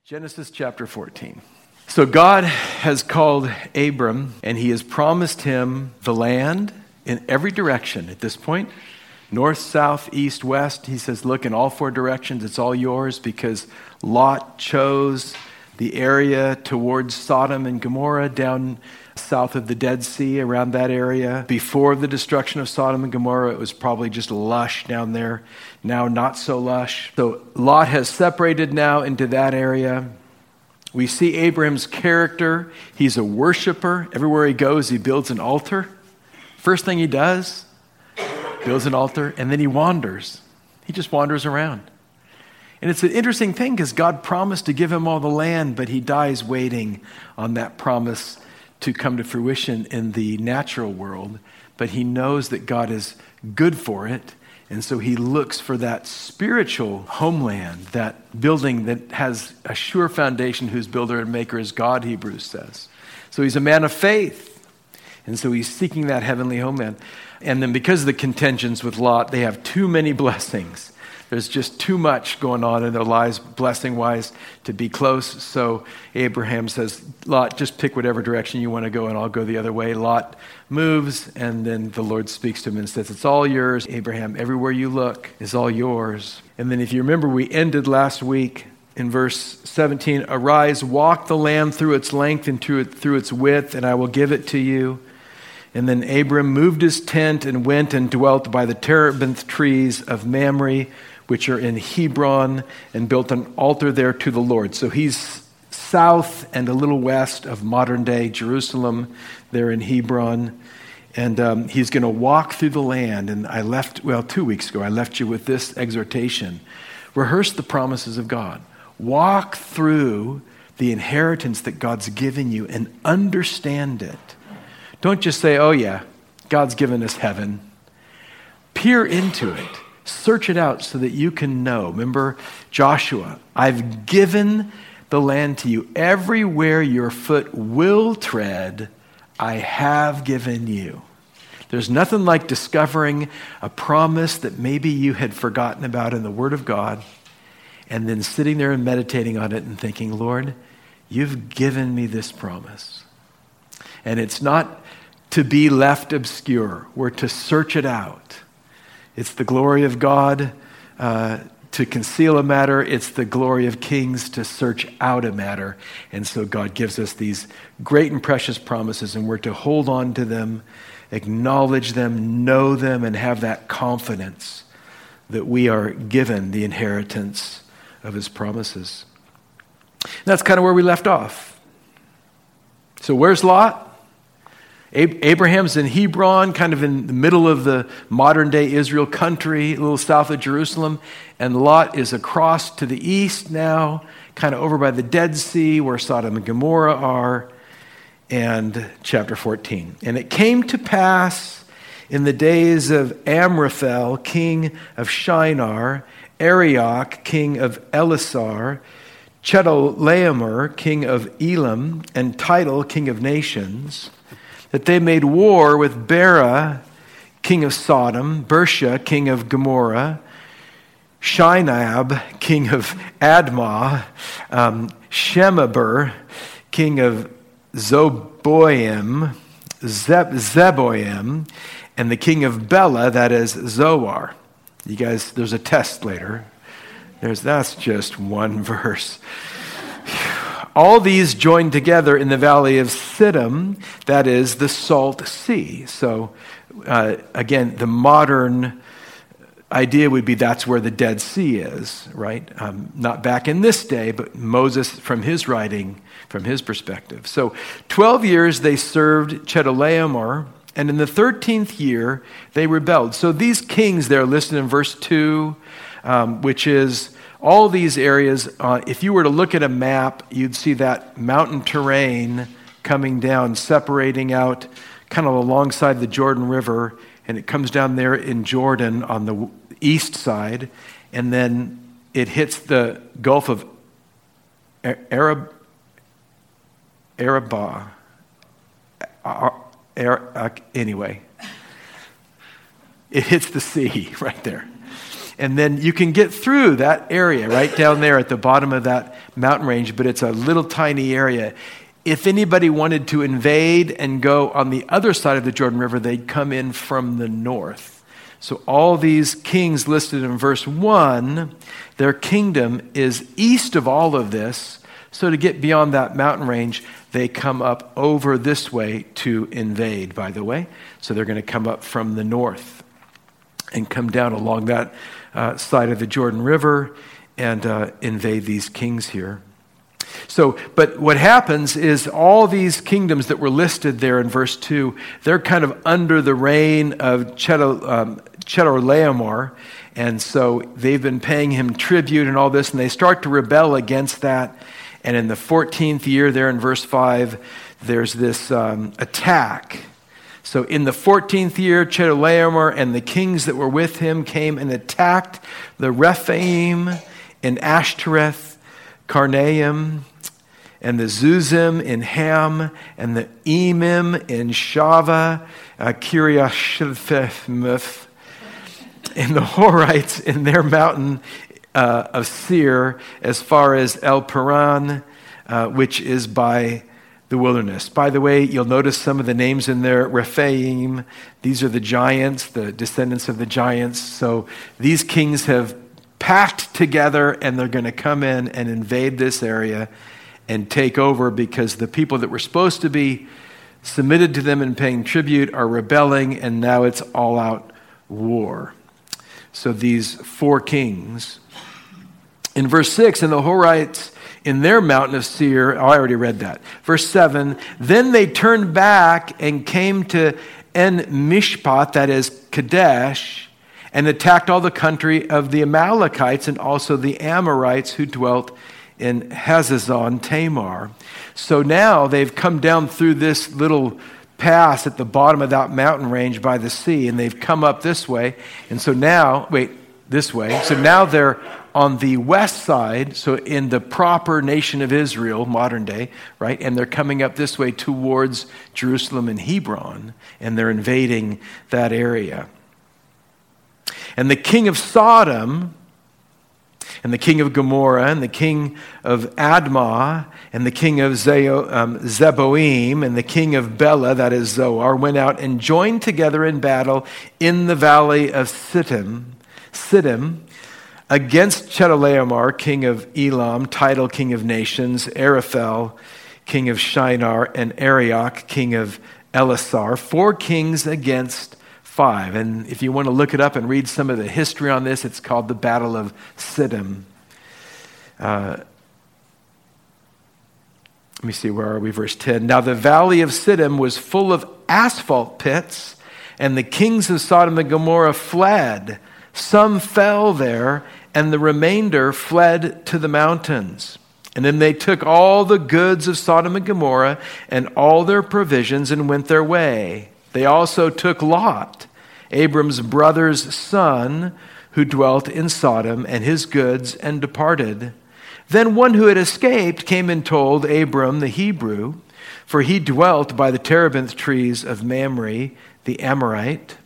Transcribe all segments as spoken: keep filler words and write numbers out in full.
Genesis chapter fourteen. So God has called Abram, and he has promised him the land in every direction at this point. North, south, east, west. He says, look, in all four directions, it's all yours, because Lot chose the area towards Sodom and Gomorrah, down south of the Dead Sea, around that area. Before the destruction of Sodom and Gomorrah, it was probably just lush down there. Now not so lush. So Lot has separated now into that area. We see Abraham's character. He's a worshiper. Everywhere he goes, he builds an altar. First thing he does, builds an altar, and then he wanders. He just wanders around. And it's an interesting thing because God promised to give him all the land, but he dies waiting on that promise to come to fruition in the natural world. But he knows that God is good for it, and so he looks for that spiritual homeland, that building that has a sure foundation, whose builder and maker is God, Hebrews says. So he's a man of faith, and so he's seeking that heavenly homeland. And then because of the contentions with Lot, they have too many blessings. There's just too much going on in their lives, blessing-wise, to be close. So Abraham says, Lot, just pick whatever direction you want to go, and I'll go the other way. Lot moves, and then the Lord speaks to him and says, it's all yours, Abraham. Everywhere you look is all yours. And then if you remember, we ended last week in verse seventeen, arise, walk the land through its length and through, it, through its width, and I will give it to you. And then Abram moved his tent and went and dwelt by the terebinth trees of Mamre, which are in Hebron, and built an altar there to the Lord. So he's south and a little west of modern-day Jerusalem, there in Hebron. And um, he's going to walk through the land. And I left, well, two weeks ago, I left you with this exhortation. Rehearse the promises of God. Walk through the inheritance that God's given you and understand it. Don't just say, oh yeah, God's given us heaven. Peer into it. Search it out so that you can know. Remember Joshua, I've given the land to you. Everywhere your foot will tread, I have given you. There's nothing like discovering a promise that maybe you had forgotten about in the Word of God, and then sitting there and meditating on it and thinking, Lord, you've given me this promise. And it's not to be left obscure. We're to search it out. It's the glory of God uh, to conceal a matter. It's the glory of kings to search out a matter. And so God gives us these great and precious promises, and we're to hold on to them, acknowledge them, know them, and have that confidence that we are given the inheritance of his promises. And that's kind of where we left off. So where's Lot? Abraham's in Hebron, kind of in the middle of the modern-day Israel country, a little south of Jerusalem. And Lot is across to the east now, kind of over by the Dead Sea, where Sodom and Gomorrah are. And chapter fourteen. And it came to pass in the days of Amraphel, king of Shinar, Arioch, king of Elasar, Chedorlaomer, king of Elam, and Tidal, king of nations, that they made war with Bera, king of Sodom, Bersha, king of Gomorrah, Shinab, king of Admah, um, Shemaber, king of Zoboim, Zeb- Zeboim, and the king of Bela, that is Zoar. You guys, there's a test later. There's that's just one verse. All these joined together in the valley of Siddim, that is the Salt Sea. So uh, again, the modern idea would be that's where the Dead Sea is, right? Um, not back in this day, but Moses from his writing, from his perspective. So twelve years they served Chedorlaomer, and in the thirteenth year they rebelled. So these kings there listed in verse two, um, which is all these areas. Uh, if you were to look at a map, you'd see that mountain terrain coming down, separating out kind of alongside the Jordan River, and it comes down there in Jordan on the east side, and then it hits the Gulf of Arab, Arabah. Uh, Ar- uh, anyway, it hits the sea right there. And then you can get through that area right down there at the bottom of that mountain range, but it's a little tiny area. If anybody wanted to invade and go on the other side of the Jordan River, they'd come in from the north. So all these kings listed in verse one, their kingdom is east of all of this. So to get beyond that mountain range, they come up over this way to invade, by the way. So they're going to come up from the north and come down along that uh, side of the Jordan River and uh, invade these kings here. So, but what happens is all these kingdoms that were listed there in verse two, they're kind of under the reign of Chedor, um, Chedorlaomer, and so they've been paying him tribute and all this, and they start to rebel against that. And in the fourteenth year there in verse five, there's this um, attack. So in the fourteenth year, Chedorlaomer and the kings that were with him came and attacked the Rephaim in Ashtoreth, Karnaim, and the Zuzim in Ham, and the Emim in Shava, uh, Kiriath-Jearim, and the Horites in their mountain uh, of Seir, as far as El Paran, uh, which is by the wilderness. By the way, you'll notice some of the names in there. Rephaim, these are the giants, the descendants of the giants. So these kings have packed together, and they're going to come in and invade this area and take over, because the people that were supposed to be submitted to them and paying tribute are rebelling, and now it's all-out war. So these four kings. In verse six, and the Horites in their mountain of Seir, oh, I already read that. Verse seven, then they turned back and came to En Mishpat, that is Kadesh, and attacked all the country of the Amalekites and also the Amorites who dwelt in Hazazon Tamar. So now they've come down through this little pass at the bottom of that mountain range by the sea, and they've come up this way. And so now, wait, this way. So now they're on the west side, so in the proper nation of Israel, modern day, right? And they're coming up this way towards Jerusalem and Hebron, and they're invading that area. And the king of Sodom, and the king of Gomorrah, and the king of Admah, and the king of Zeo, um, Zeboim, and the king of Bela, that is Zoar, went out and joined together in battle in the valley of Sittim, Sittim, against Chedorlaomer, king of Elam, Tidal, king of nations, Araphel, king of Shinar, and Arioch, king of Elasar, four kings against five. And if you want to look it up and read some of the history on this, it's called the Battle of Sittim. Uh, let me see, where are we? Verse ten. Now the valley of Sittim was full of asphalt pits, and the kings of Sodom and Gomorrah fled. Some fell there, and the remainder fled to the mountains. And then they took all the goods of Sodom and Gomorrah and all their provisions and went their way. They also took Lot, Abram's brother's son, who dwelt in Sodom, and his goods, and departed. Then one who had escaped came and told Abram the Hebrew, for he dwelt by the terebinth trees of Mamre, the Amorite,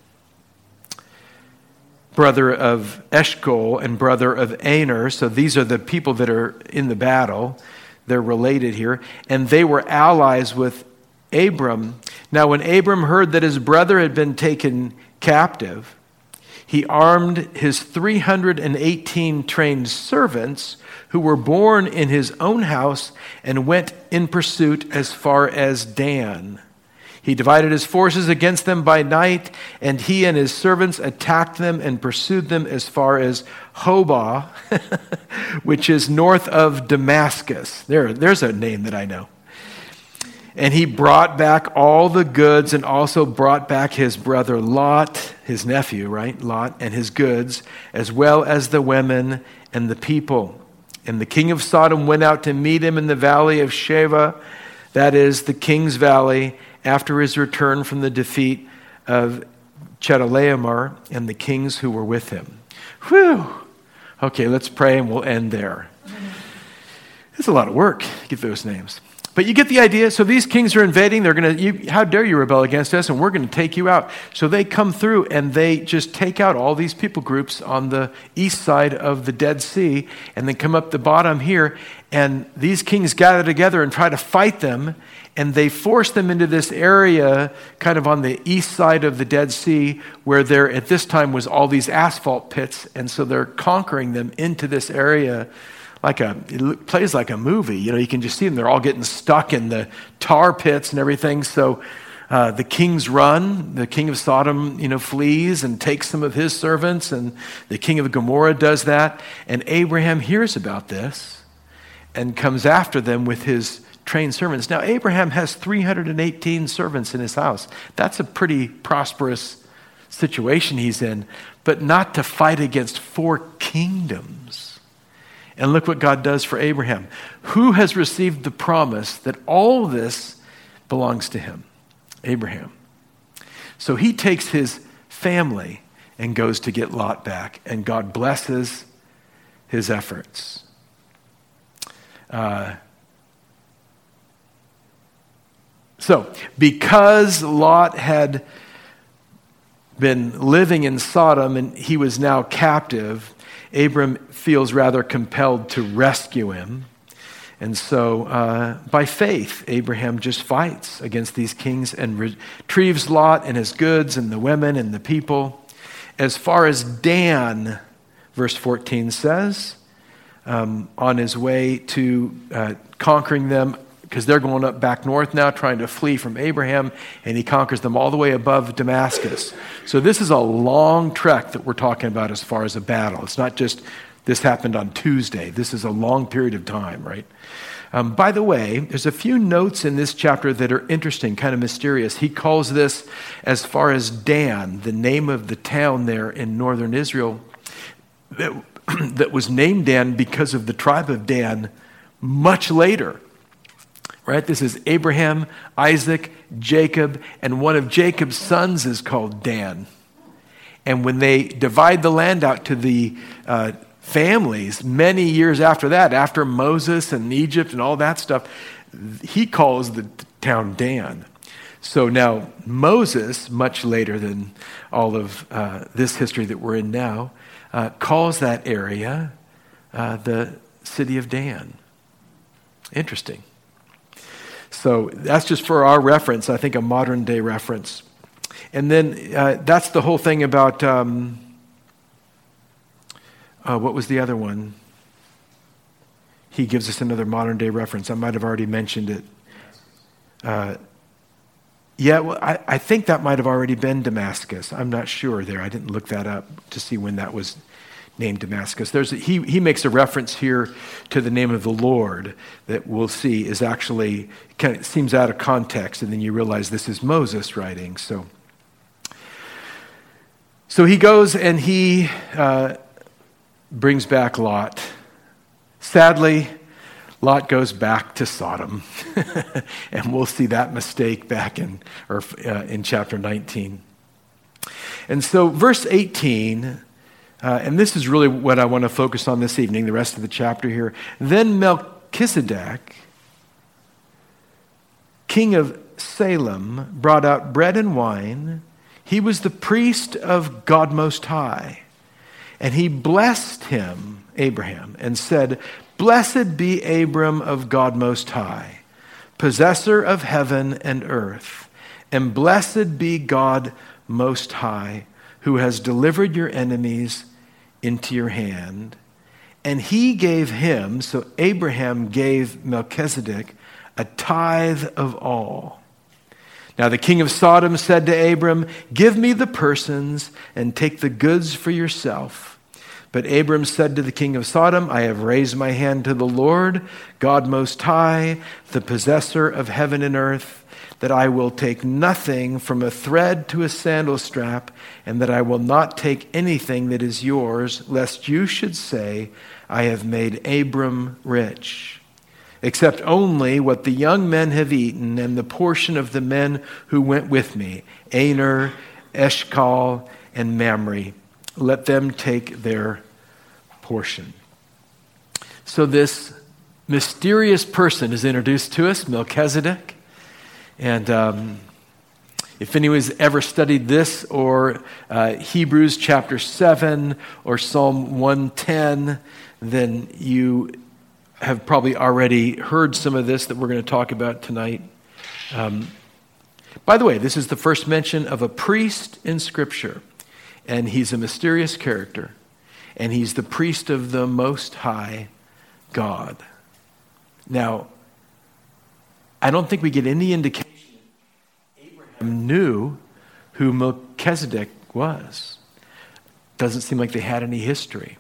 brother of Eshcol and brother of Aner. So these are the people that are in the battle. They're related here. And they were allies with Abram. Now when Abram heard that his brother had been taken captive, he armed his three hundred eighteen trained servants who were born in his own house and went in pursuit as far as Dan. He divided his forces against them by night, and he and his servants attacked them and pursued them as far as Hobah, which is north of Damascus. There, there's a name that I know. And he brought back all the goods and also brought back his brother Lot, his nephew, right? Lot, and his goods, as well as the women and the people. And the king of Sodom went out to meet him in the valley of Sheva, that is the king's valley, after his return from the defeat of Chedorlaomer and the kings who were with him. Whew. Okay, let's pray and we'll end there. It's a lot of work to get those names. But you get the idea. So these kings are invading. They're going to, how dare you rebel against us, and we're going to take you out. So they come through and they just take out all these people groups on the east side of the Dead Sea and then come up the bottom here. And these kings gather together and try to fight them. And they force them into this area kind of on the east side of the Dead Sea where there at this time was all these asphalt pits. And so they're conquering them into this area. Like a, it plays like a movie. You know, you can just see them. They're all getting stuck in the tar pits and everything. So uh, the kings run. The king of Sodom, you know, flees and takes some of his servants. And the king of Gomorrah does that. And Abraham hears about this and comes after them with his trained servants. Now, Abraham has three hundred eighteen servants in his house. That's a pretty prosperous situation he's in. But not to fight against four kingdoms. And look what God does for Abraham, who has received the promise that all this belongs to him, Abraham. So he takes his family and goes to get Lot back, and God blesses his efforts. Uh, so, because Lot had been living in Sodom and he was now captive, Abram feels rather compelled to rescue him. And so uh, by faith, Abraham just fights against these kings and retrieves Lot and his goods and the women and the people. As far as Dan, verse fourteen says, um, on his way to uh, conquering them, because they're going up back north now, trying to flee from Abraham, and he conquers them all the way above Damascus. So this is a long trek that we're talking about as far as a battle. It's not just this happened on Tuesday. This is a long period of time, right? Um, by the way, there's a few notes in this chapter that are interesting, kind of mysterious. He calls this, as far as Dan, the name of the town there in northern Israel, that, that was named Dan because of the tribe of Dan much later. Right? This is Abraham, Isaac, Jacob, and one of Jacob's sons is called Dan. And when they divide the land out to the uh, families, many years after that, after Moses and Egypt and all that stuff, he calls the town Dan. So now Moses, much later than all of uh, this history that we're in now, uh, calls that area uh, the city of Dan. Interesting. So that's just for our reference, I think a modern day reference. And then uh, that's the whole thing about, um, uh, what was the other one? He gives us another modern day reference. I might have already mentioned it. Uh, yeah, well, I, I think that might have already been Damascus. I'm not sure there. I didn't look that up to see when that was named Damascus. There's a, he, he makes a reference here to the name of the Lord that we'll see is actually, kind of seems out of context, and then you realize this is Moses writing. So, so he goes and he uh, brings back Lot. Sadly, Lot goes back to Sodom, and we'll see that mistake back in, or, uh, in chapter nineteen. And so verse eighteen, Uh, and this is really what I want to focus on this evening, the rest of the chapter here. Then Melchizedek, king of Salem, brought out bread and wine. He was the priest of God Most High. And he blessed him, Abraham, and said, "Blessed be Abram of God Most High, possessor of heaven and earth. And blessed be God Most High, who has delivered your enemies into your hand." And he gave him, so Abraham gave Melchizedek, a tithe of all. Now the king of Sodom said to Abram, "Give me the persons and take the goods for yourself." But Abram said to the king of Sodom, "I have raised my hand to the Lord, God Most High, the possessor of heaven and earth, that I will take nothing from a thread to a sandal strap, and that I will not take anything that is yours, lest you should say, I have made Abram rich, except only what the young men have eaten, and the portion of the men who went with me, Aner, Eshcol, and Mamre. Let them take their portion." So this mysterious person is introduced to us, Melchizedek. And um, if anyone's ever studied this or uh, Hebrews chapter seven or Psalm one ten, then you have probably already heard some of this that we're going to talk about tonight. Um, by the way, this is the first mention of a priest in Scripture, and he's a mysterious character, and he's the priest of the Most High God. Now, I don't think we get any indication Abraham knew who Melchizedek was. Doesn't seem like they had any history.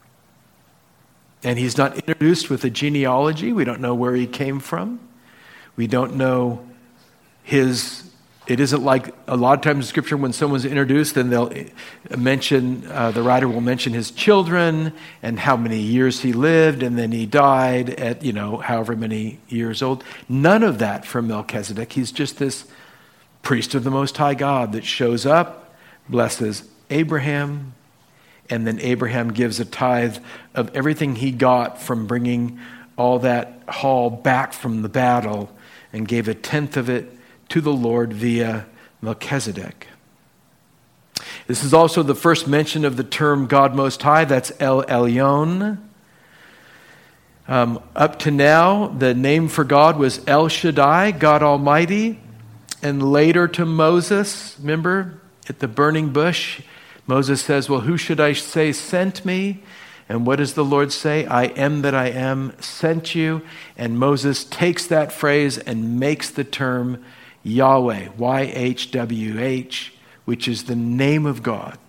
And he's not introduced with a genealogy. We don't know where he came from. We don't know his, it isn't like a lot of times in Scripture when someone's introduced, then they'll mention, uh, the writer will mention his children and how many years he lived, and then he died at, you know, however many years old. None of that from Melchizedek. He's just this priest of the Most High God that shows up, blesses Abraham, and then Abraham gives a tithe of everything he got from bringing all that haul back from the battle and gave a tenth of it to the Lord via Melchizedek. This is also the first mention of the term God Most High. That's El Elyon. Um, up to now, the name for God was El Shaddai, God Almighty. And later to Moses, remember, at the burning bush, Moses says, well, who should I say sent me? And what does the Lord say? I am that I am sent you. And Moses takes that phrase and makes the term Yahweh, Y H W H, which is the name of God.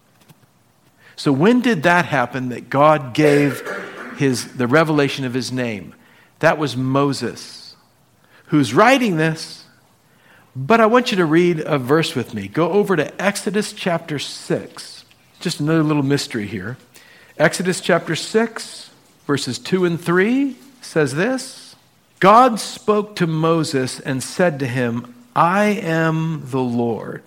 So when did that happen, that God gave his the revelation of his name? That was Moses, who's writing this. But I want you to read a verse with me. Go over to Exodus chapter six. Just another little mystery here. Exodus chapter six, verses two and three says this. God spoke to Moses and said to him, I am the Lord.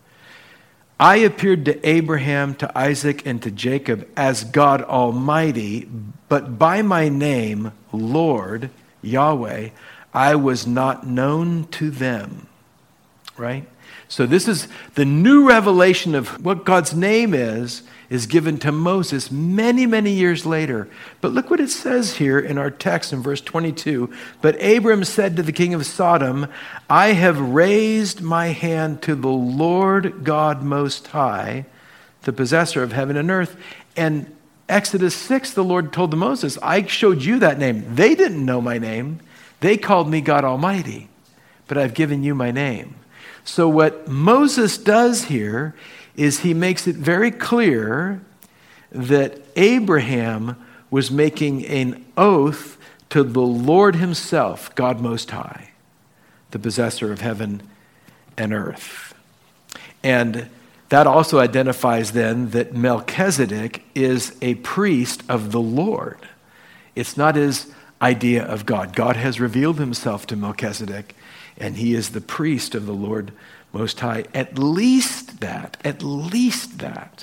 I appeared to Abraham, to Isaac, and to Jacob as God Almighty, but by my name, Lord, Yahweh, I was not known to them. Right? So this is the new revelation of what God's name is, is given to Moses many, many years later. But look what it says here in our text in verse twenty-two. But Abram said to the king of Sodom, I have raised my hand to the Lord God Most High, the possessor of heaven and earth. And Exodus six, the Lord told to Moses, I showed you that name. They didn't know my name. They called me God Almighty, but I've given you my name. So what Moses does here is he makes it very clear that Abraham was making an oath to the Lord himself, God Most High, the possessor of heaven and earth. And that also identifies then that Melchizedek is a priest of the Lord. It's not his idea of God. God has revealed himself to Melchizedek, and he is the priest of the Lord Most High. At least that. At least that.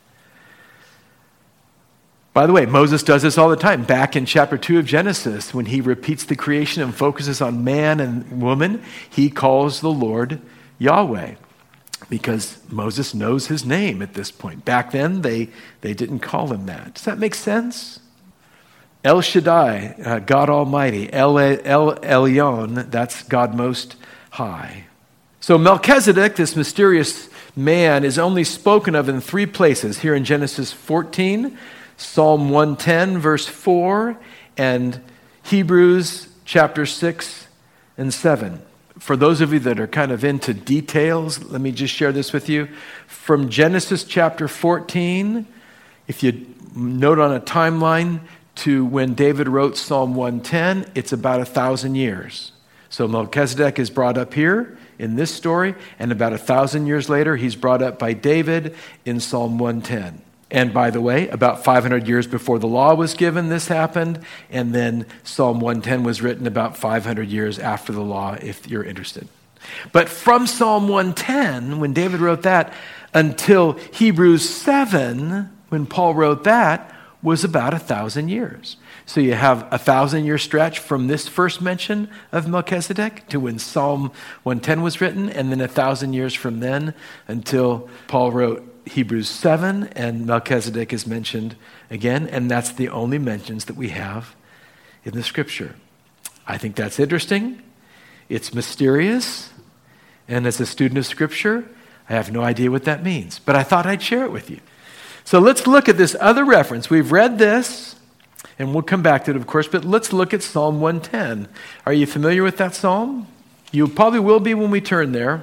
By the way, Moses does this all the time. Back in chapter two of Genesis, when he repeats the creation and focuses on man and woman, he calls the Lord Yahweh, because Moses knows his name at this point. Back then, they, they didn't call him that. Does that make sense? El Shaddai, uh, God Almighty. El, El Elyon, that's God Most High. So Melchizedek, this mysterious man, is only spoken of in three places. Here in Genesis fourteen, Psalm one ten, verse four, and Hebrews chapter six and seven. For those of you that are kind of into details, let me just share this with you. From Genesis chapter fourteen, if you note on a timeline to when David wrote Psalm one ten, it's about a thousand years. So Melchizedek is brought up here in this story, and about a thousand years later, he's brought up by David in Psalm one ten. And by the way, about five hundred years before the law was given, this happened. And then Psalm one ten was written about five hundred years after the law, if you're interested. But from Psalm one ten, when David wrote that, until Hebrews seven, when Paul wrote that, was about a thousand years. So you have a thousand-year stretch from this first mention of Melchizedek to when Psalm one ten was written, and then a thousand years from then until Paul wrote Hebrews seven, and Melchizedek is mentioned again, and that's the only mentions that we have in the Scripture. I think that's interesting. It's mysterious, and as a student of Scripture, I have no idea what that means, but I thought I'd share it with you. So let's look at this other reference. We've read this, and we'll come back to it, of course, but let's look at Psalm one ten. Are you familiar with that psalm? You probably will be when we turn there.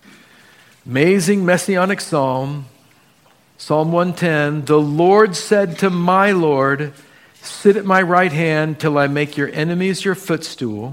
Amazing messianic psalm. Psalm one ten, the Lord said to my Lord, sit at my right hand till I make your enemies your footstool.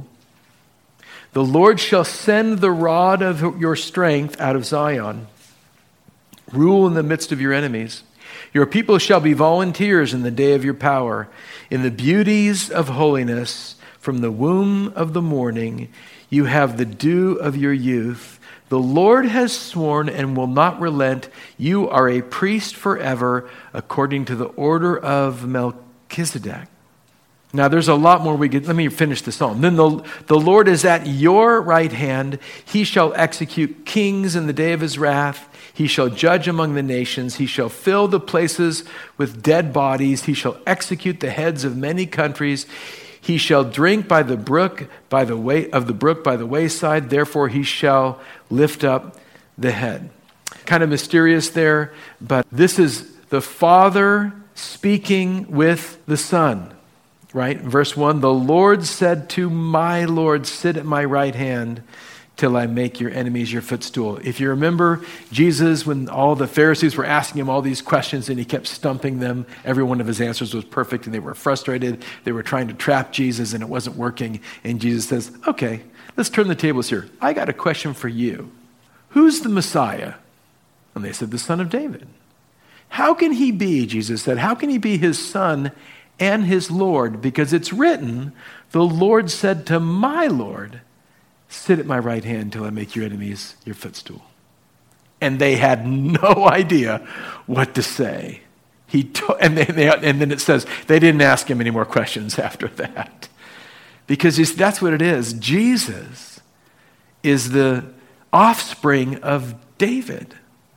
The Lord shall send the rod of your strength out of Zion. Rule in the midst of your enemies. Your people shall be volunteers in the day of your power. In the beauties of holiness, from the womb of the morning, you have the dew of your youth. The Lord has sworn and will not relent. You are a priest forever, according to the order of Melchizedek. Now, there's a lot more we could. Let me finish the psalm. Then the, the Lord is at your right hand. He shall execute kings in the day of his wrath. He shall judge among the nations. He shall fill the places with dead bodies. He shall execute the heads of many countries. He shall drink by the brook, by the way of the brook by the wayside. Therefore, he shall lift up the head. Kind of mysterious there, but this is the Father speaking with the Son. Right? Verse one, the Lord said to my Lord, sit at my right hand till I make your enemies your footstool. If you remember Jesus, when all the Pharisees were asking him all these questions and he kept stumping them, every one of his answers was perfect and they were frustrated. They were trying to trap Jesus and it wasn't working. And Jesus says, okay, let's turn the tables here. I got a question for you. Who's the Messiah? And they said, the Son of David. How can he be, Jesus said, how can he be his son and his Lord? Because it's written, the Lord said to my Lord, sit at my right hand till I make your enemies your footstool. And they had no idea what to say. He to- and, they, they, and then it says they didn't ask him any more questions after that. Because that's what it is. Jesus is the offspring of David.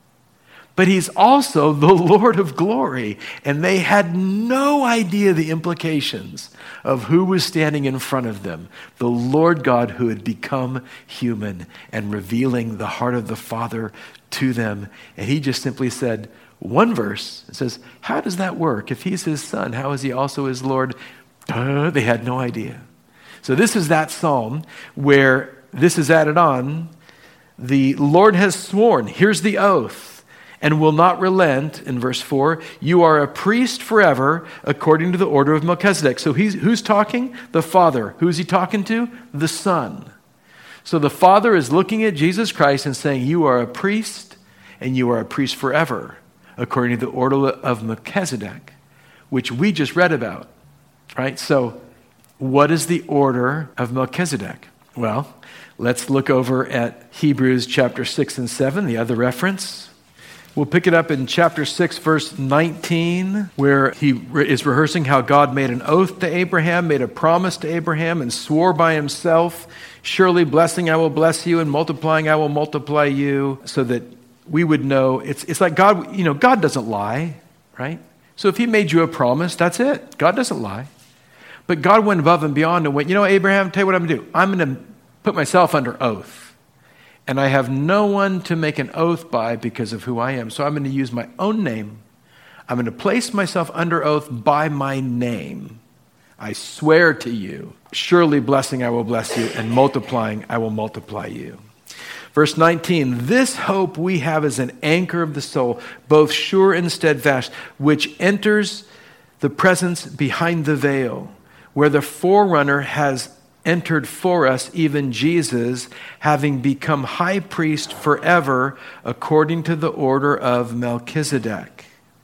But he's also the Lord of glory. And they had no idea the implications of who was standing in front of them. The Lord God who had become human and revealing the heart of the Father to them. And he just simply said, one verse, it says, how does that work? If he's his son, how is he also his Lord? Duh, they had no idea. So this is that psalm where this is added on. The Lord has sworn, here's the oath, and will not relent, in verse four, you are a priest forever according to the order of Melchizedek. So he's, who's talking? The Father. Who's he talking to? The Son. So the Father is looking at Jesus Christ and saying, you are a priest, and you are a priest forever, according to the order of Melchizedek, which we just read about, right? So what is the order of Melchizedek? Well, let's look over at Hebrews chapter six and seven, the other reference. We'll pick it up in chapter six, verse nineteen, where he re- is rehearsing how God made an oath to Abraham, made a promise to Abraham, and swore by himself, surely blessing I will bless you, and multiplying I will multiply you, so that we would know. It's, it's like God, you know, God doesn't lie, right? So if he made you a promise, that's it. God doesn't lie. But God went above and beyond and went, you know, Abraham, tell you what I'm going to do. I'm going to put myself under oath. And I have no one to make an oath by because of who I am. So I'm going to use my own name. I'm going to place myself under oath by my name. I swear to you, surely blessing I will bless you, and multiplying I will multiply you. Verse nineteen, this hope we have as an anchor of the soul, both sure and steadfast, which enters the presence behind the veil, where the forerunner has entered for us, even Jesus, having become high priest forever, according to the order of Melchizedek.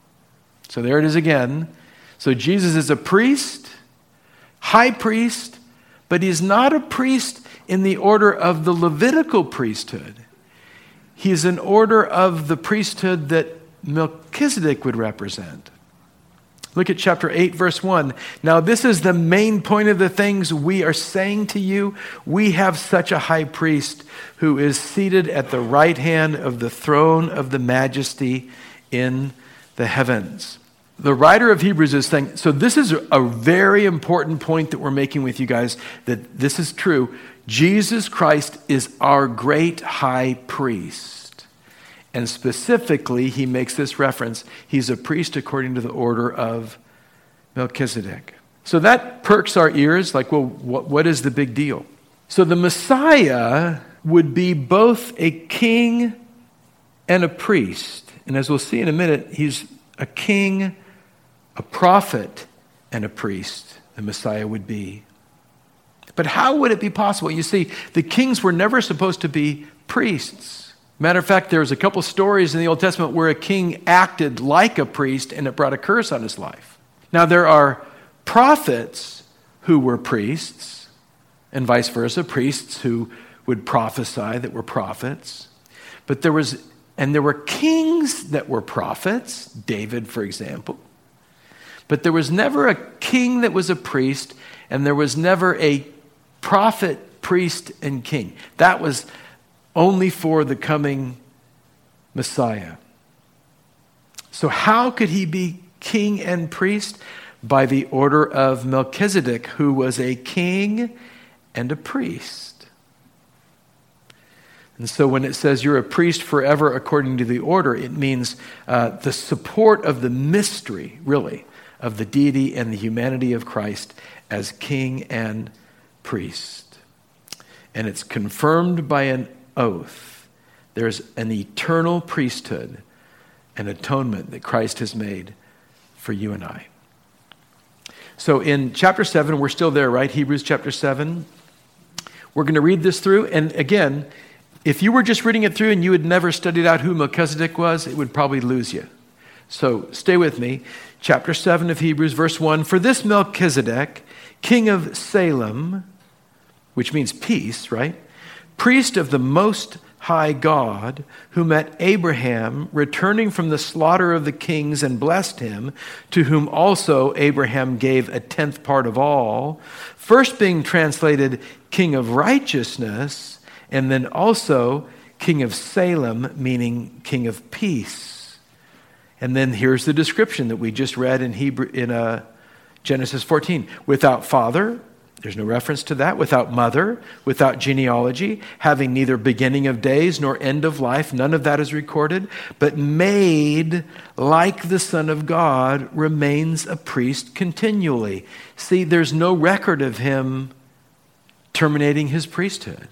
So there it is again. So Jesus is a priest, high priest, but he's not a priest in the order of the Levitical priesthood. He's an order of the priesthood that Melchizedek would represent. Look at chapter eight, verse one. Now this is the main point of the things we are saying to you. We have such a high priest who is seated at the right hand of the throne of the majesty in the heavens. The writer of Hebrews is saying, so this is a very important point that we're making with you guys, that this is true. Jesus Christ is our great high priest. And specifically, he makes this reference. He's a priest according to the order of Melchizedek. So that perks our ears, like, well, what, what is the big deal? So the Messiah would be both a king and a priest. And as we'll see in a minute, he's a king, a prophet, and a priest. The Messiah would be. But how would it be possible? You see, the kings were never supposed to be priests. Matter of fact, there's a couple stories in the Old Testament where a king acted like a priest and it brought a curse on his life. Now, there are prophets who were priests and vice versa, priests who would prophesy that were prophets. But there was, and there were kings that were prophets, David, for example. But there was never a king that was a priest, and there was never a prophet, priest, and king. That was only for the coming Messiah. So how could he be king and priest? By the order of Melchizedek, who was a king and a priest. And so when it says you're a priest forever according to the order, it means uh, the support of the mystery, really, of the deity and the humanity of Christ as king and priest. And it's confirmed by an oath. There's an eternal priesthood and atonement that Christ has made for you and I. So in chapter seven, we're still there, right? Hebrews chapter seven. We're going to read this through. And again, if you were just reading it through and you had never studied out who Melchizedek was, it would probably lose you. So stay with me. Chapter seven of Hebrews, verse one. For this Melchizedek, king of Salem, which means peace, right? Priest of the Most High God, who met Abraham returning from the slaughter of the kings and blessed him, to whom also Abraham gave a tenth part of all, first being translated King of Righteousness, and then also King of Salem, meaning King of Peace. And then here's the description that we just read in Hebrew in uh, Genesis fourteen. Without father, there's no reference to that. Without mother, without genealogy, having neither beginning of days nor end of life, none of that is recorded, but made like the Son of God, remains a priest continually. See, there's no record of him terminating his priesthood.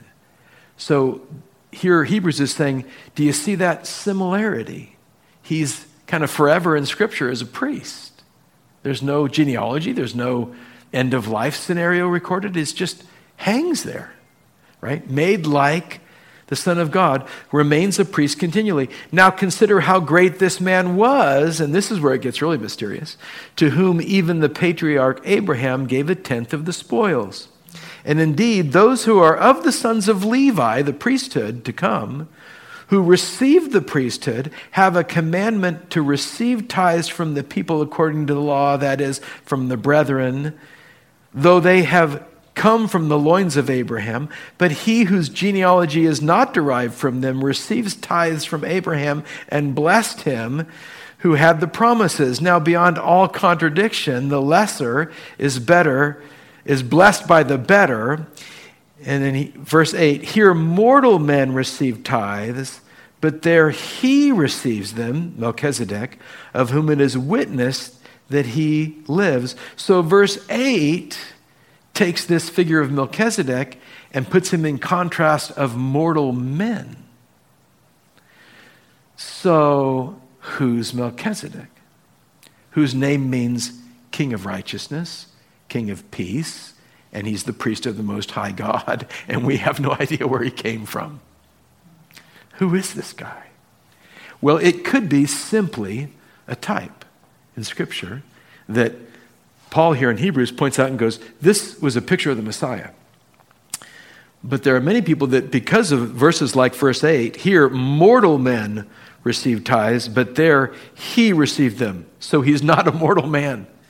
So here Hebrews is saying, do you see that similarity? He's kind of forever in Scripture as a priest. There's no genealogy, there's no end of life scenario recorded. It just hangs there, right? Made like the Son of God, remains a priest continually. Now consider how great this man was, and this is where it gets really mysterious, to whom even the patriarch Abraham gave a tenth of the spoils. And indeed, those who are of the sons of Levi, the priesthood to come, who received the priesthood, have a commandment to receive tithes from the people according to the law, that is, from the brethren, though they have come from the loins of Abraham. But he whose genealogy is not derived from them receives tithes from Abraham and blessed him who had the promises. Now beyond all contradiction, the lesser is better, is blessed by the better. And then he, verse eight, here mortal men receive tithes, but there he receives them, Melchizedek, of whom it is witnessed that he lives. So verse eight takes this figure of Melchizedek and puts him in contrast of mortal men. So who's Melchizedek? Whose name means King of Righteousness, King of Peace, and he's the priest of the Most High God, and we have no idea where he came from. Who is this guy? Well, it could be simply a type in Scripture that Paul here in Hebrews points out and goes, this was a picture of the Messiah. But there are many people that, because of verses like verse eight, here mortal men received tithes, but there he received them. So he's not a mortal man.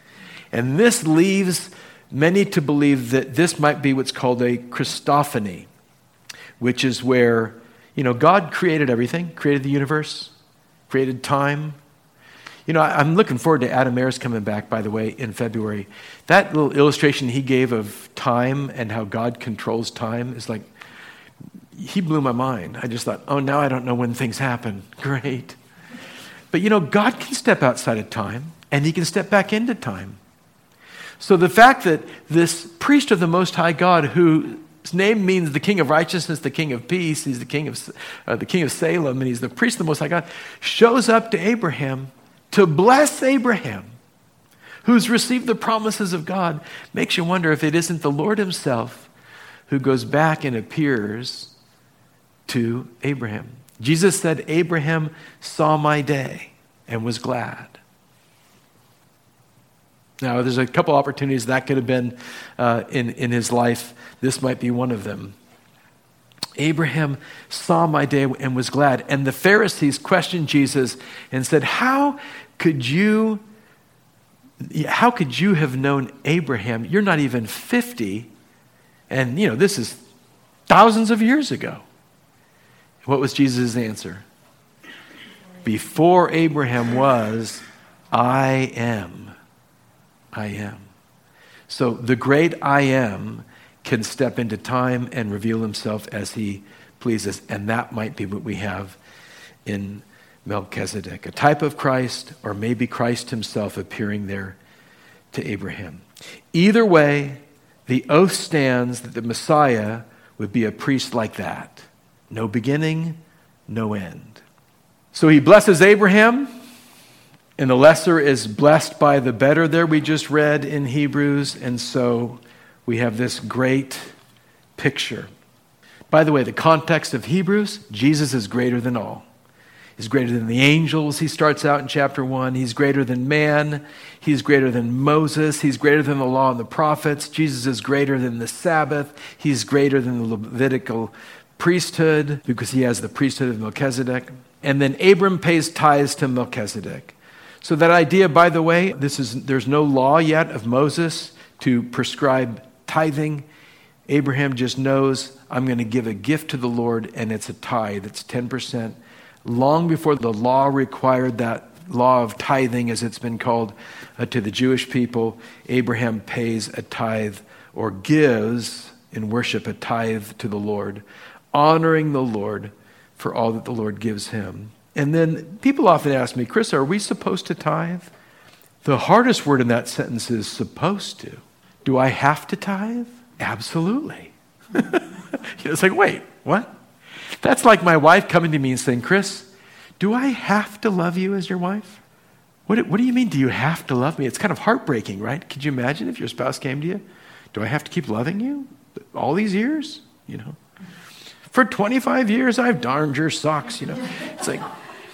And this leaves many to believe that this might be what's called a Christophany, which is where, you know, God created everything, created the universe, created time. You know, I'm looking forward to Adam Ayers coming back, by the way, in February. That little illustration he gave of time and how God controls time is like, he blew my mind. I just thought, oh, now I don't know when things happen. Great. But, you know, God can step outside of time, and he can step back into time. So the fact that this priest of the Most High God, whose name means the King of Righteousness, the King of Peace, he's the King of uh, the King of Salem, and he's the priest of the Most High God, shows up to Abraham to bless Abraham, who's received the promises of God, makes you wonder if it isn't the Lord himself who goes back and appears to Abraham. Jesus said, Abraham saw my day and was glad. Now, there's a couple opportunities that could have been uh, in, in his life. This might be one of them. Abraham saw my day and was glad. And the Pharisees questioned Jesus and said, how could you, how could you have known Abraham? You're not even fifty. And, you know, this is thousands of years ago. What was Jesus' answer? Before Abraham was, I am. I am. So the great I am can step into time and reveal himself as he pleases. And that might be what we have in Melchizedek, a type of Christ, or maybe Christ himself appearing there to Abraham. Either way, the oath stands that the Messiah would be a priest like that. No beginning, no end. So he blesses Abraham, and the lesser is blessed by the better there we just read in Hebrews. And so we have this great picture. By the way, the context of Hebrews, Jesus is greater than all. He's greater than the angels. He starts out in chapter one. He's greater than man. He's greater than Moses. He's greater than the law and the prophets. Jesus is greater than the Sabbath. He's greater than the Levitical priesthood because he has the priesthood of Melchizedek. And then Abram pays tithes to Melchizedek. So that idea, by the way, this is there's no law yet of Moses to prescribe tithing. Abraham just knows, I'm going to give a gift to the Lord, and it's a tithe. It's ten percent. Long before the law required that law of tithing, as it's been called uh, to the Jewish people, Abraham pays a tithe or gives in worship a tithe to the Lord, honoring the Lord for all that the Lord gives him. And then people often ask me, Chris, are we supposed to tithe? The hardest word in that sentence is supposed to. Do I have to tithe? Absolutely. You know, it's like, wait, what? That's like my wife coming to me and saying, Chris, do I have to love you as your wife? What, what do you mean, do you have to love me? It's kind of heartbreaking, right? Could you imagine if your spouse came to you? Do I have to keep loving you all these years? You know, for twenty-five years, I've darned your socks, you know. It's like,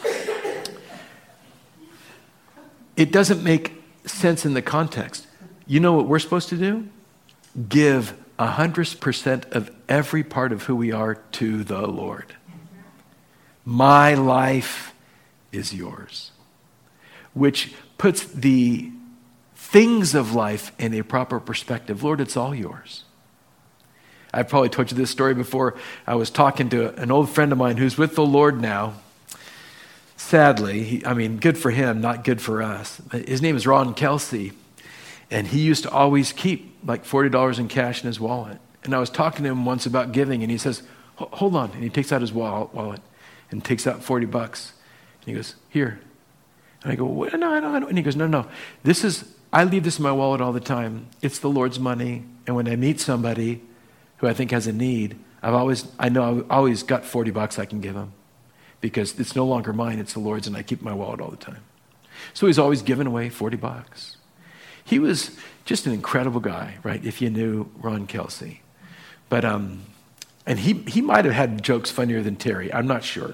it doesn't make sense in the context. You know what we're supposed to do? Give one hundred percent of every part of who we are to the Lord. My life is yours. Which puts the things of life in a proper perspective. Lord, it's all yours. I've probably told you this story before. I was talking to an old friend of mine who's with the Lord now. Sadly, he, I mean, good for him, not good for us. His name is Ron Kelsey. And he used to always keep like forty dollars in cash in his wallet. And I was talking to him once about giving, and he says, hold on. And he takes out his wallet and takes out forty bucks. And he goes, here. And I go, well, no, I don't, I don't. And he goes, no, no. This is, I leave this in my wallet all the time. It's the Lord's money. And when I meet somebody who I think has a need, I've always, I know I've always got forty bucks I can give them. Because it's no longer mine, it's the Lord's, and I keep my wallet all the time. So he's always giving away forty bucks. He was just an incredible guy, right, if you knew Ron Kelsey. But, um, and he, he might have had jokes funnier than Terry, I'm not sure.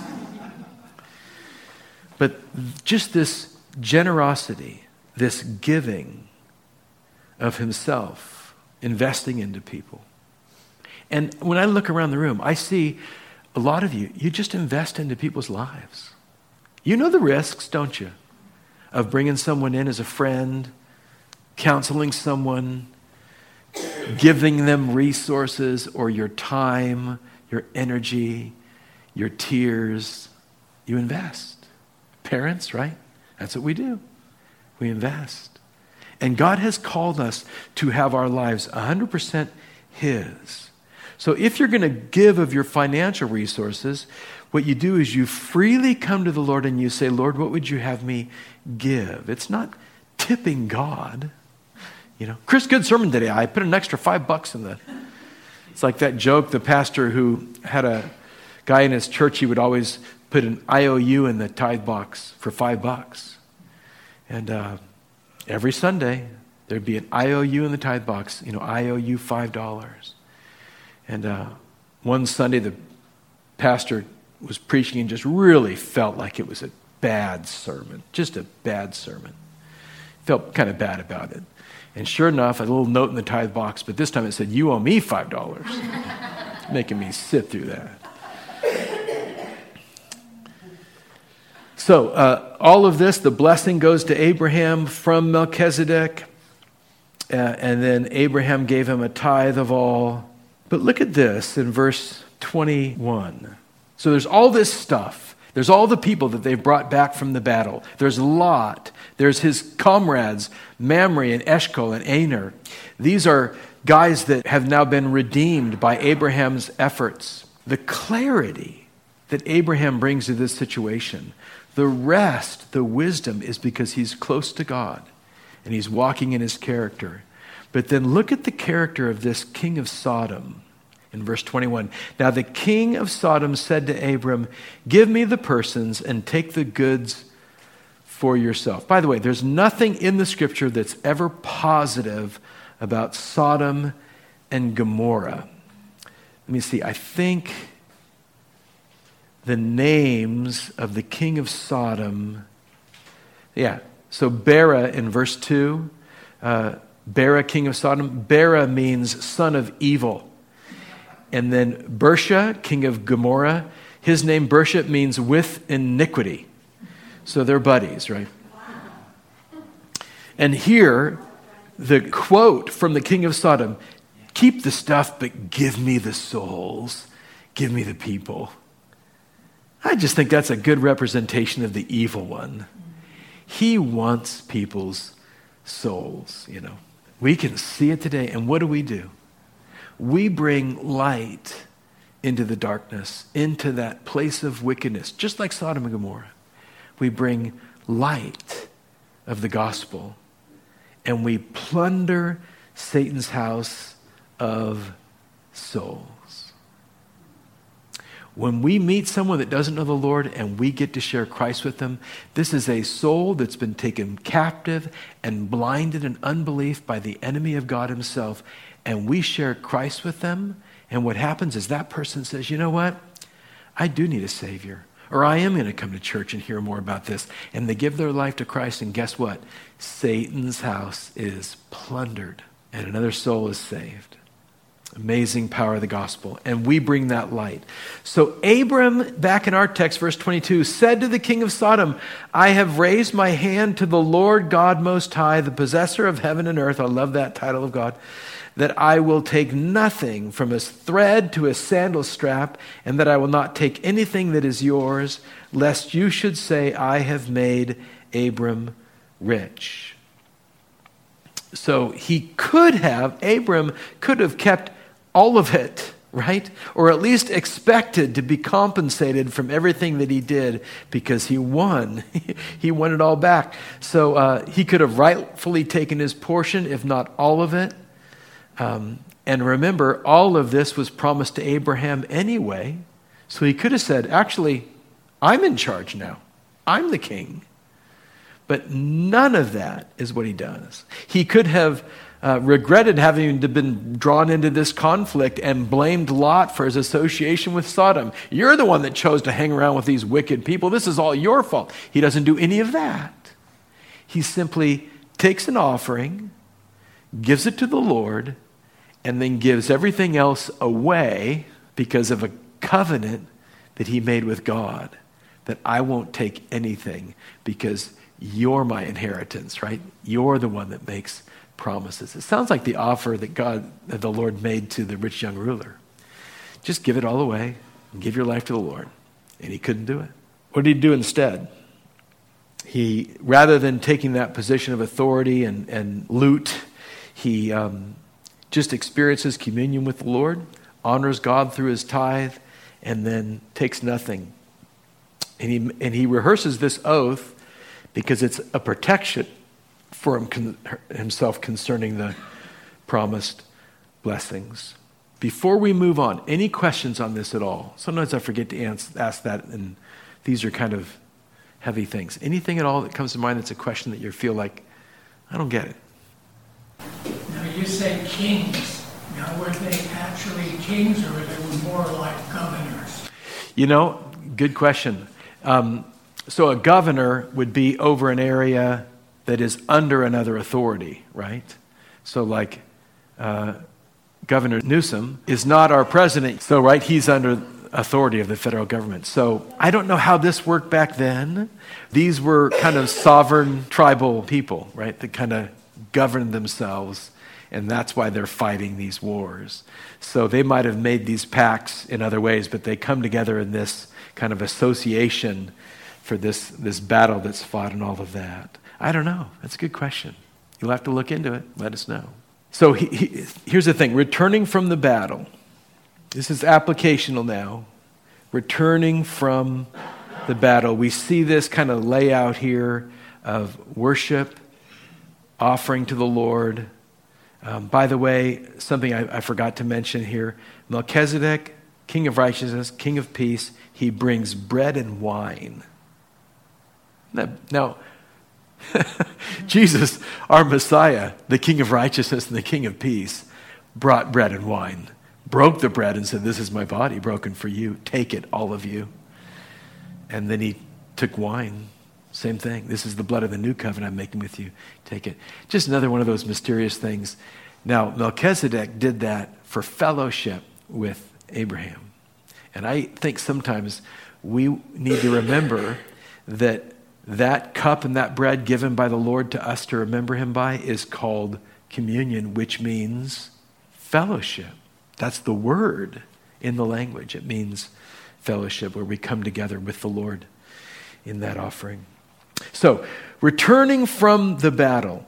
But just this generosity, this giving of himself, investing into people. And when I look around the room, I see a lot of you, you just invest into people's lives. You know the risks, don't you, of bringing someone in as a friend, counseling someone, giving them resources, or your time, your energy, your tears, you invest. Parents, right? That's what we do. We invest. And God has called us to have our lives one hundred percent His. So if you're going to give of your financial resources, what you do is you freely come to the Lord and you say, Lord, what would you have me give? It's not tipping God. You know, Chris, good sermon today. I put an extra five bucks in the... It's like that joke, the pastor who had a guy in his church, he would always put an I O U in the tithe box for five bucks. And uh, every Sunday, there'd be an I O U in the tithe box, you know, I O U five dollars. And uh, one Sunday, the pastor was preaching and just really felt like it was a bad sermon, just a bad sermon. Felt kind of bad about it. And sure enough, a little note in the tithe box, but this time it said, you owe me five dollars. Making me sit through that. So uh, all of this, the blessing goes to Abraham from Melchizedek. Uh, and then Abraham gave him a tithe of all. But look at this in verse twenty-one. So there's all this stuff. There's all the people that they've brought back from the battle. There's Lot. There's his comrades, Mamre and Eshcol and Aner. These are guys that have now been redeemed by Abraham's efforts. The clarity that Abraham brings to this situation, the rest, the wisdom, is because he's close to God and he's walking in his character. But then look at the character of this king of Sodom. In verse twenty-one, now the king of Sodom said to Abram, give me the persons and take the goods for yourself. By the way, there's nothing in the scripture that's ever positive about Sodom and Gomorrah. Let me see, I think the names of the king of Sodom, yeah, so Bera in verse two, uh, Bera, king of Sodom, Bera means son of evil. And then Bersha, king of Gomorrah, his name Bersha means with iniquity. So they're buddies, right? And here, the quote from the king of Sodom, keep the stuff, but give me the souls. Give me the people. I just think that's a good representation of the evil one. He wants people's souls, you know. We can see it today, and what do we do? We bring light into the darkness, into that place of wickedness, just like Sodom and Gomorrah. We bring light of the gospel, and we plunder Satan's house of souls. When we meet someone that doesn't know the Lord and we get to share Christ with them, this is a soul that's been taken captive and blinded in unbelief by the enemy of God himself. And we share Christ with them. And what happens is that person says, you know what? I do need a Savior. Or I am going to come to church and hear more about this. And they give their life to Christ. And guess what? Satan's house is plundered. And another soul is saved. Amazing power of the gospel. And we bring that light. So Abram, back in our text, verse twenty-two, said to the king of Sodom, I have raised my hand to the Lord God Most High, the possessor of heaven and earth. I love that title of God. That I will take nothing from his thread to his sandal strap, and that I will not take anything that is yours, lest you should say, I have made Abram rich. So he could have, Abram could have kept all of it, right? Or at least expected to be compensated from everything that he did because he won. He won it all back. So uh, he could have rightfully taken his portion, if not all of it. Um, and remember, all of this was promised to Abraham anyway. So he could have said, actually, I'm in charge now. I'm the king. But none of that is what he does. He could have uh, regretted having been drawn into this conflict and blamed Lot for his association with Sodom. You're the one that chose to hang around with these wicked people. This is all your fault. He doesn't do any of that. He simply takes an offering, gives it to the Lord, and then gives everything else away because of a covenant that he made with God, that I won't take anything because you're my inheritance, right? You're the one that makes promises. It sounds like the offer that God, that the Lord made to the rich young ruler. Just give it all away and give your life to the Lord. And he couldn't do it. What did he do instead? He, rather than taking that position of authority and, and loot, he um, just experiences communion with the Lord, honors God through his tithe, and then takes nothing. And he, and he rehearses this oath because it's a protection for him, con, himself concerning the promised blessings. Before we move on, any questions on this at all? Sometimes I forget to ask, ask that, and these are kind of heavy things. Anything at all that comes to mind that's a question that you feel like, I don't get it? Now you say kings. Now were they actually kings or were they more like governors? You know, good question. Um, so a governor would be over an area that is under another authority, right? So like uh, Governor Newsom is not our president. So, right, he's under authority of the federal government. So I don't know how this worked back then. These were kind of sovereign tribal people, right, that kind of governed themselves, and that's why they're fighting these wars. So they might have made these pacts in other ways, but they come together in this kind of association for this, this battle that's fought and all of that. I don't know. That's a good question. You'll have to look into it. Let us know. So he, he, here's the thing. Returning from the battle. This is applicational now. Returning from the battle. We see this kind of layout here of worship, offering to the Lord. Um, by the way, something I, I forgot to mention here. Melchizedek, king of righteousness, king of peace, he brings bread and wine. Now, now Jesus, our Messiah, the king of righteousness and the king of peace, brought bread and wine. Broke the bread and said, this is my body broken for you. Take it, all of you. And then he took wine. Same thing. This is the blood of the new covenant I'm making with you. Take it. Just another one of those mysterious things. Now, Melchizedek did that for fellowship with Abraham. And I think sometimes we need to remember that that cup and that bread given by the Lord to us to remember him by is called communion, which means fellowship. That's the word in the language. It means fellowship, where we come together with the Lord in that offering. So, returning from the battle.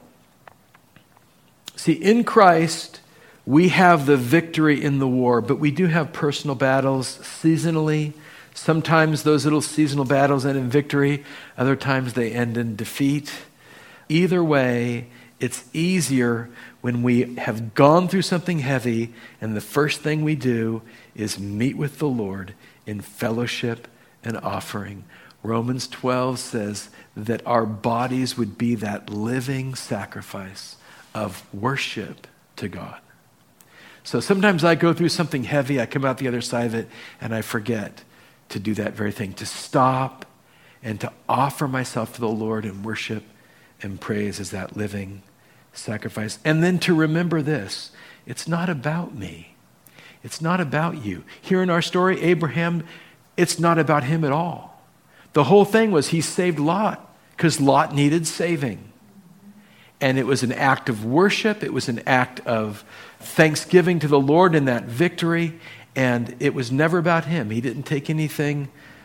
See, in Christ, we have the victory in the war, but we do have personal battles seasonally. Sometimes those little seasonal battles end in victory. Other times they end in defeat. Either way, it's easier when we have gone through something heavy and the first thing we do is meet with the Lord in fellowship and offering. Romans twelve says that our bodies would be that living sacrifice of worship to God. So sometimes I go through something heavy, I come out the other side of it, and I forget to do that very thing, to stop and to offer myself to the Lord in worship and praise as that living sacrifice. And then to remember this, it's not about me. It's not about you. Here in our story, Abraham, it's not about him at all. The whole thing was he saved Lot because Lot needed saving. And it was an act of worship. It was an act of thanksgiving to the Lord in that victory. And it was never about him. He didn't take anything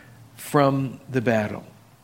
from the battle.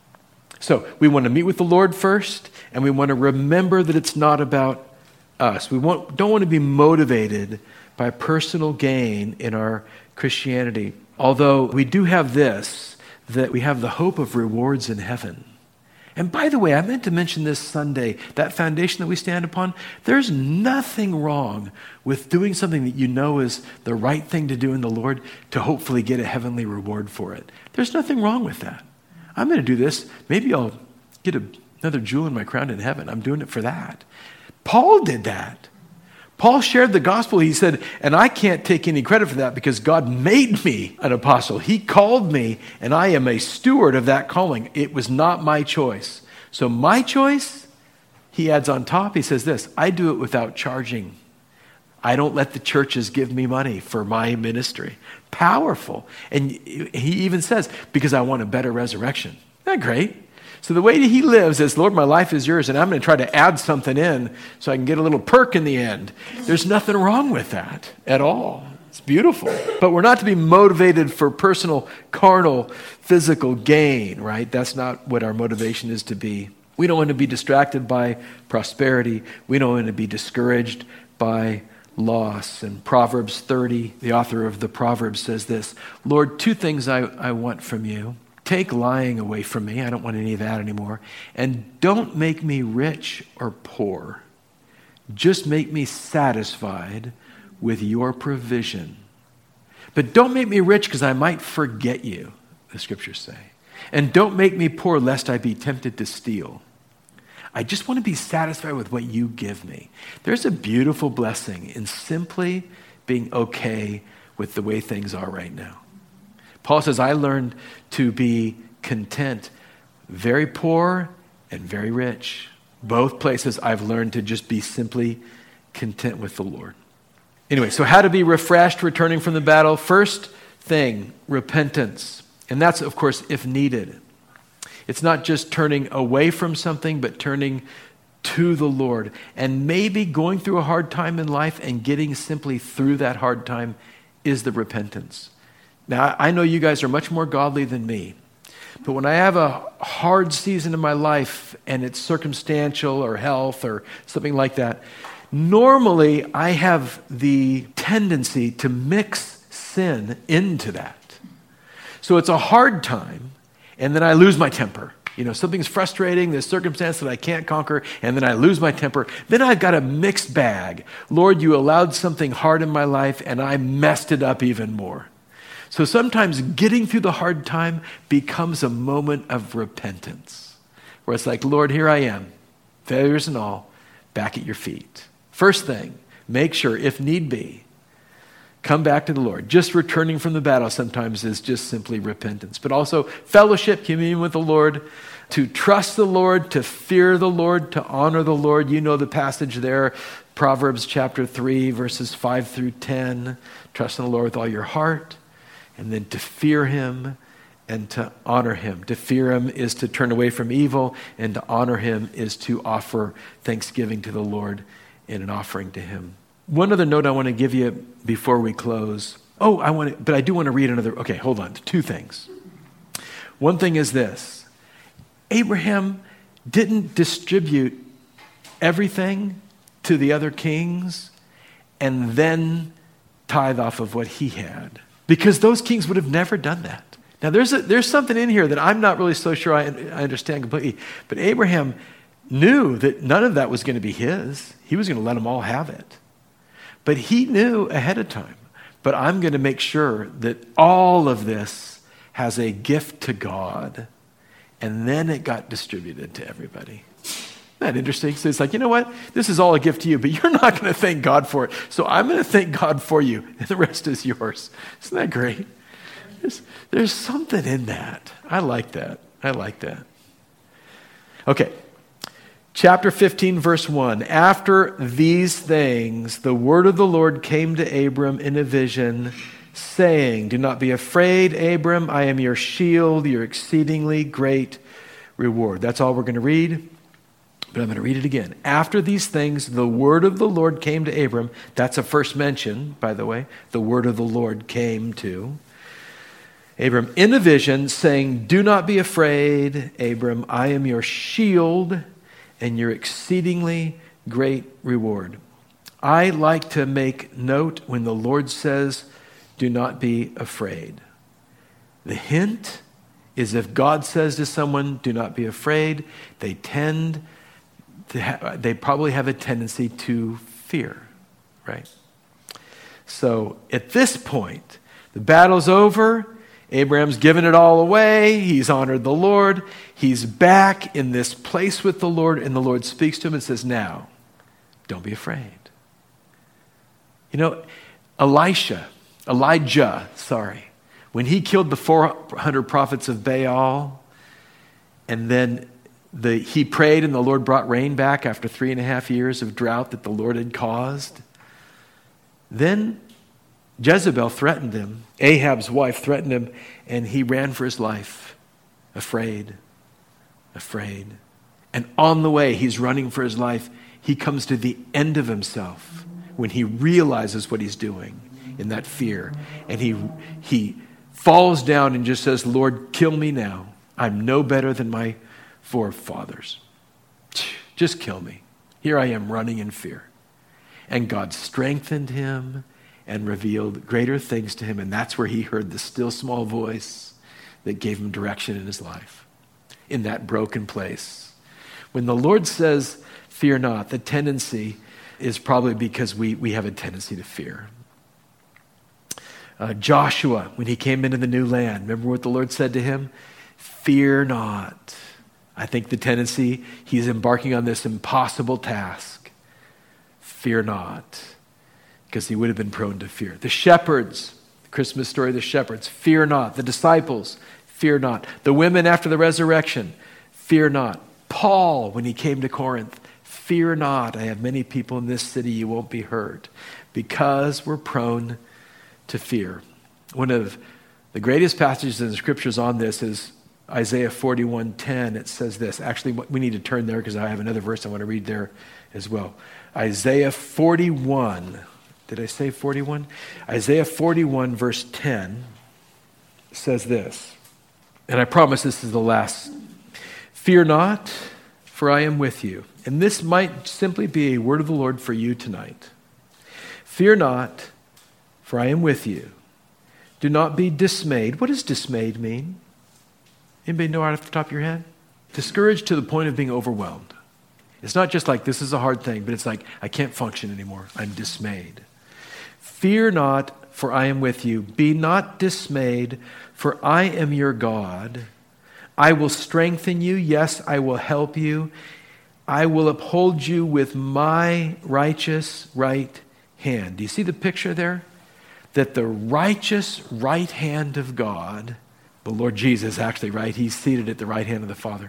So we want to meet with the Lord first, and we want to remember that it's not about us. We want, don't want to be motivated by personal gain in our Christianity. Although we do have this, that we have the hope of rewards in heaven. And by the way, I meant to mention this Sunday, that foundation that we stand upon, there's nothing wrong with doing something that you know is the right thing to do in the Lord to hopefully get a heavenly reward for it. There's nothing wrong with that. I'm going to do this. Maybe I'll get a, another jewel in my crown in heaven. I'm doing it for that. Paul did that. Paul shared the gospel. He said, and I can't take any credit for that because God made me an apostle. He called me, and I am a steward of that calling. It was not my choice. So my choice, he adds on top, he says this, I do it without charging. I don't let the churches give me money for my ministry. Powerful. And he even says, because I want a better resurrection. Isn't that great? So the way he lives is, Lord, my life is yours, and I'm going to try to add something in so I can get a little perk in the end. There's nothing wrong with that at all. It's beautiful. But we're not to be motivated for personal, carnal, physical gain, right? That's not what our motivation is to be. We don't want to be distracted by prosperity. We don't want to be discouraged by loss. And Proverbs thirty, the author of the Proverbs says this, Lord, two things I, I want from you. Take lying away from me. I don't want any of that anymore. And don't make me rich or poor. Just make me satisfied with your provision. But don't make me rich because I might forget you, the scriptures say. And don't make me poor lest I be tempted to steal. I just want to be satisfied with what you give me. There's a beautiful blessing in simply being okay with the way things are right now. Paul says, I learned to be content, very poor and very rich. Both places I've learned to just be simply content with the Lord. Anyway, so how to be refreshed returning from the battle? First thing, repentance. And that's, of course, if needed. It's not just turning away from something, but turning to the Lord. And maybe going through a hard time in life and getting simply through that hard time is the repentance. Now, I know you guys are much more godly than me. But when I have a hard season in my life and it's circumstantial or health or something like that, normally, I have the tendency to mix sin into that. So it's a hard time, and then I lose my temper. You know, something's frustrating, this circumstance that I can't conquer, and then I lose my temper. Then I've got a mixed bag. Lord, you allowed something hard in my life, and I messed it up even more. So sometimes getting through the hard time becomes a moment of repentance, where it's like, Lord, here I am, failures and all, back at your feet. First thing, make sure, if need be, come back to the Lord. Just returning from the battle sometimes is just simply repentance. But also fellowship, communion with the Lord, to trust the Lord, to fear the Lord, to honor the Lord. You know the passage there, Proverbs chapter three, verses five through ten. Trust in the Lord with all your heart, and then to fear him and to honor him. To fear him is to turn away from evil, and to honor him is to offer thanksgiving to the Lord in an offering to him. One other note I want to give you before we close. Oh, I want to, but I do want to read another. Okay, hold on. Two things. One thing is this. Abraham didn't distribute everything to the other kings and then tithe off of what he had, because those kings would have never done that. Now, there's a, there's something in here that I'm not really so sure I, I understand completely, but Abraham knew that none of that was going to be his. He was going to let them all have it. But he knew ahead of time, but I'm going to make sure that all of this has a gift to God, and then it got distributed to everybody. Isn't that interesting? So it's like, you know what? This is all a gift to you, but you're not going to thank God for it. So I'm going to thank God for you, and the rest is yours. Isn't that great? There's, there's something in that. I like that. I like that. Okay. Chapter fifteen, verse one. After these things, the word of the Lord came to Abram in a vision, saying, do not be afraid, Abram. I am your shield, your exceedingly great reward. That's all we're going to read, but I'm going to read it again. After these things, the word of the Lord came to Abram. That's a first mention, by the way. The word of the Lord came to Abram in a vision, saying, do not be afraid, Abram. I am your shield and your exceedingly great reward. I like to make note when the Lord says, do not be afraid. The hint is if God says to someone, do not be afraid, they tend to ha- they probably have a tendency to fear, right? So at this point, the battle's over. Abraham's given it all away. He's honored the Lord. He's back in this place with the Lord, and the Lord speaks to him and says, now, don't be afraid. You know, Elisha, Elijah, sorry, when he killed the four hundred prophets of Baal, and then the, he prayed and the Lord brought rain back after three and a half years of drought that the Lord had caused, then Jezebel threatened him. Ahab's wife threatened him, and he ran for his life, afraid. afraid. And on the way, he's running for his life. He comes to the end of himself when he realizes what he's doing in that fear. And he he falls down and just says, Lord, kill me now. I'm no better than my forefathers. Just kill me. Here I am running in fear. And God strengthened him and revealed greater things to him. And that's where he heard the still small voice that gave him direction in his life, in that broken place. When the Lord says, fear not, the tendency is probably because we, we have a tendency to fear. Uh, Joshua, when he came into the new land, remember what the Lord said to him? Fear not. I think the tendency, he's embarking on this impossible task. Fear not. Because he would have been prone to fear. The shepherds, the Christmas story of the shepherds, fear not. The disciples, fear not. The women after the resurrection, fear not. Paul, when he came to Corinth, fear not. I have many people in this city, you won't be hurt. Because we're prone to fear. One of the greatest passages in the scriptures on this is Isaiah forty-one ten. It says this. Actually, we need to turn there because I have another verse I want to read there as well. Isaiah forty-one. Did I say forty-one? Isaiah forty-one verse ten says this. And I promise this is the last. Fear not, for I am with you. And this might simply be a word of the Lord for you tonight. Fear not, for I am with you. Do not be dismayed. What does dismayed mean? Anybody know right off the top of your head? Discouraged to the point of being overwhelmed. It's not just like this is a hard thing, but it's like I can't function anymore. I'm dismayed. Fear not, for I am with you. Be not dismayed, for I am your God. I will strengthen you. Yes, I will help you. I will uphold you with my righteous right hand. Do you see the picture there? That the righteous right hand of God, the Lord Jesus actually, right? He's seated at the right hand of the Father,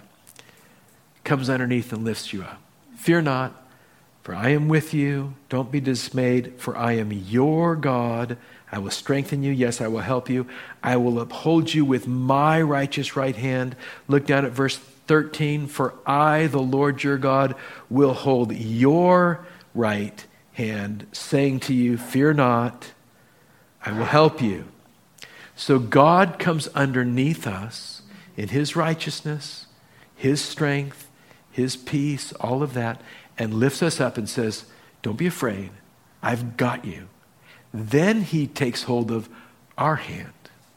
comes underneath and lifts you up. Fear not, for I am with you. Don't be dismayed, for I am your God. I will strengthen you. Yes, I will help you. I will uphold you with my righteous right hand. Look down at verse thirteen. For I, the Lord your God, will hold your right hand, saying to you, fear not, I will help you. So God comes underneath us in his righteousness, his strength, his peace, all of that, and lifts us up and says, don't be afraid. I've got you. Then he takes hold of our hand.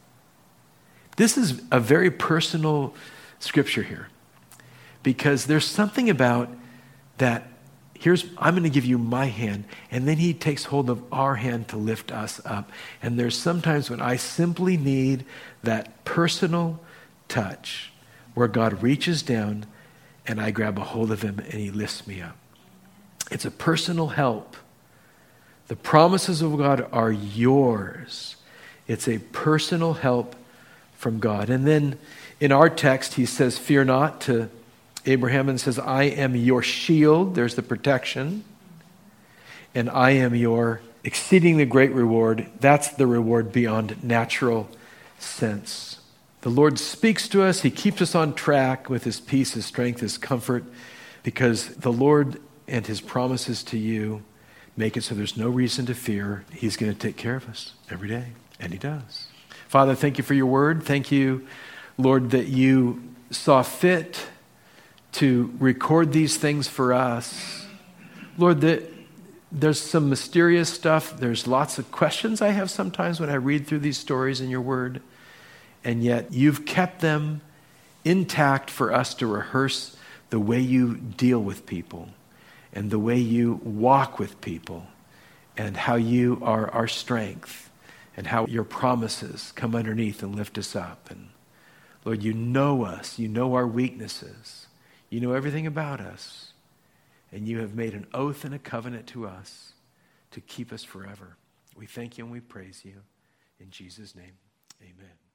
This is a very personal scripture here because there's something about that. Here's, I'm going to give you my hand, and then he takes hold of our hand to lift us up. And there's sometimes when I simply need that personal touch where God reaches down and I grab a hold of him and he lifts me up. It's a personal help. The promises of God are yours. It's a personal help from God. And then in our text, he says, fear not to Abraham and says, I am your shield. There's the protection. And I am your exceedingly great reward. That's the reward beyond natural sense. The Lord speaks to us. He keeps us on track with his peace, his strength, his comfort, because the Lord and his promises to you make it so there's no reason to fear. He's going to take care of us every day, and he does. Father, thank you for your word. Thank you, Lord, that you saw fit to record these things for us. Lord, that there's some mysterious stuff. There's lots of questions I have sometimes when I read through these stories in your word, and yet you've kept them intact for us to rehearse the way you deal with people and the way you walk with people and how you are our strength and how your promises come underneath and lift us up. And Lord, you know us. You know our weaknesses. You know everything about us. And you have made an oath and a covenant to us to keep us forever. We thank you and we praise you. In Jesus' name, amen.